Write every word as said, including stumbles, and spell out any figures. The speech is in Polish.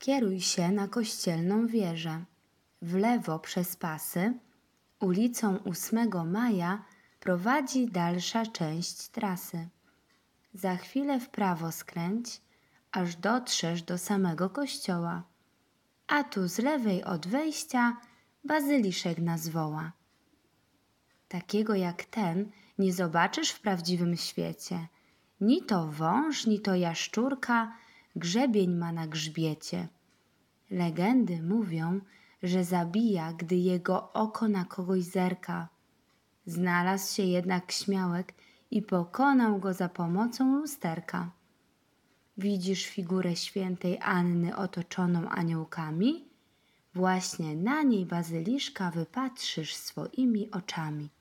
Kieruj się na kościelną wieżę. W lewo przez pasy, ulicą ósmego maja prowadzi dalsza część trasy. Za chwilę w prawo skręć, aż dotrzesz do samego kościoła, a tu z lewej od wejścia bazyliszek nas woła. Takiego jak ten nie zobaczysz w prawdziwym świecie. Ni to wąż, ni to jaszczurka, grzebień ma na grzbiecie. Legendy mówią, że zabija, gdy jego oko na kogoś zerka. Znalazł się jednak śmiałek i pokonał go za pomocą lusterka. Widzisz figurę świętej Anny otoczoną aniołkami? Właśnie na niej bazyliszka wypatrzysz swoimi oczami.